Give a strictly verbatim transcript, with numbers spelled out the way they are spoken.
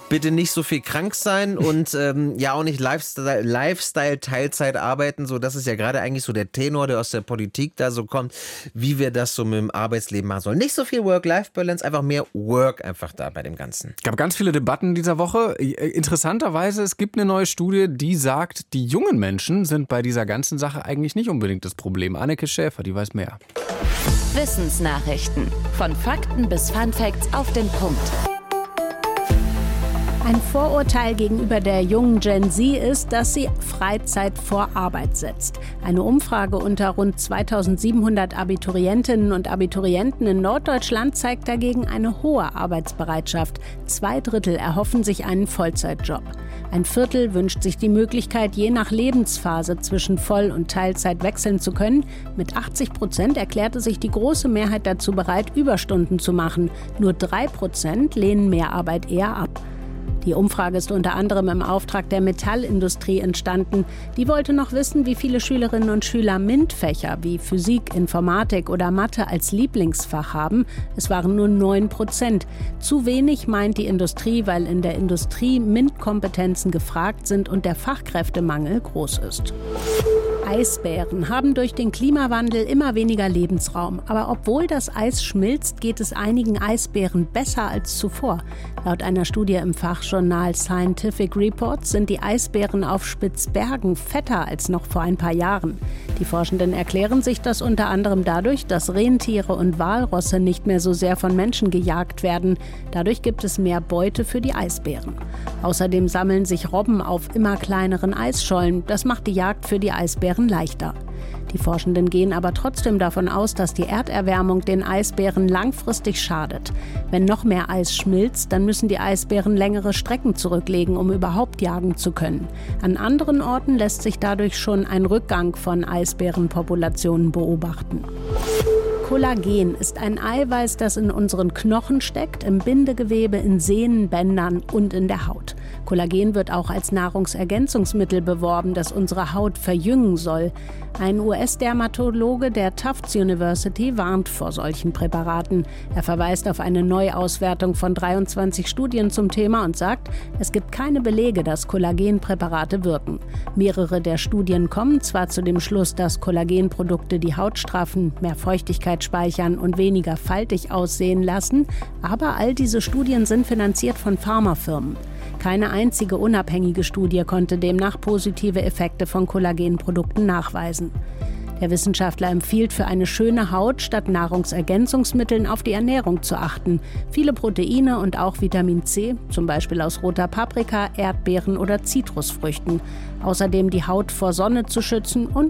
bitte nicht so viel krank sein und ähm, ja auch nicht Lifestyle, Lifestyle Teilzeit arbeiten. So, das ist ja gerade eigentlich so der Tenor, der aus der Politik da so kommt, wie wir das so mit dem Arbeitsleben machen sollen. Nicht so viel Work-Life-Balance, einfach mehr Work einfach da bei dem Ganzen. Es gab ganz viele Debatten dieser Woche. Interessanterweise, es gibt eine neue Studie, die sagt, die jungen Menschen sind bei dieser ganzen Sache eigentlich nicht unbedingt das Problem. Anneke Schäfer, die weiß mehr. Wissensnachrichten. Von Fakten bis Funfacts auf den Punkt. Ein Vorurteil gegenüber der jungen Gen Z ist, dass sie Freizeit vor Arbeit setzt. Eine Umfrage unter rund zweitausendsiebenhundert Abiturientinnen und Abiturienten in Norddeutschland zeigt dagegen eine hohe Arbeitsbereitschaft. Zwei Drittel erhoffen sich einen Vollzeitjob. Ein Viertel wünscht sich die Möglichkeit, je nach Lebensphase zwischen Voll- und Teilzeit wechseln zu können. Mit achtzig Prozent erklärte sich die große Mehrheit dazu bereit, Überstunden zu machen. Nur drei Prozent lehnen Mehrarbeit eher ab. Die Umfrage ist unter anderem im Auftrag der Metallindustrie entstanden. Die wollte noch wissen, wie viele Schülerinnen und Schüler MINT-Fächer wie Physik, Informatik oder Mathe als Lieblingsfach haben. Es waren nur neun Prozent. Zu wenig meint die Industrie, weil in der Industrie MINT-Kompetenzen gefragt sind und der Fachkräftemangel groß ist. Eisbären haben durch den Klimawandel immer weniger Lebensraum. Aber obwohl das Eis schmilzt, geht es einigen Eisbären besser als zuvor. Laut einer Studie im Fachjournal Scientific Reports sind die Eisbären auf Spitzbergen fetter als noch vor ein paar Jahren. Die Forschenden erklären sich das unter anderem dadurch, dass Rentiere und Walrosse nicht mehr so sehr von Menschen gejagt werden. Dadurch gibt es mehr Beute für die Eisbären. Außerdem sammeln sich Robben auf immer kleineren Eisschollen. Das macht die Jagd für die Eisbären leichter. Die Forschenden gehen aber trotzdem davon aus, dass die Erderwärmung den Eisbären langfristig schadet. Wenn noch mehr Eis schmilzt, dann müssen die Eisbären längere Strecken zurücklegen, um überhaupt jagen zu können. An anderen Orten lässt sich dadurch schon ein Rückgang von Eisbärenpopulationen beobachten. Kollagen ist ein Eiweiß, das in unseren Knochen steckt, im Bindegewebe, in Sehnen, Bändern und in der Haut. Kollagen wird auch als Nahrungsergänzungsmittel beworben, das unsere Haut verjüngen soll. Ein U S-Dermatologe der Tufts University warnt vor solchen Präparaten. Er verweist auf eine Neuauswertung von dreiundzwanzig Studien zum Thema und sagt, es gibt keine Belege, dass Kollagenpräparate wirken. Mehrere der Studien kommen zwar zu dem Schluss, dass Kollagenprodukte die Haut straffen, mehr Feuchtigkeit speichern und weniger faltig aussehen lassen, aber all diese Studien sind finanziert von Pharmafirmen. Keine einzige unabhängige Studie konnte demnach positive Effekte von Kollagenprodukten nachweisen. Der Wissenschaftler empfiehlt, für eine schöne Haut statt Nahrungsergänzungsmitteln auf die Ernährung zu achten. Viele Proteine und auch Vitamin C, zum Beispiel aus roter Paprika, Erdbeeren oder Zitrusfrüchten. Außerdem die Haut vor Sonne zu schützen und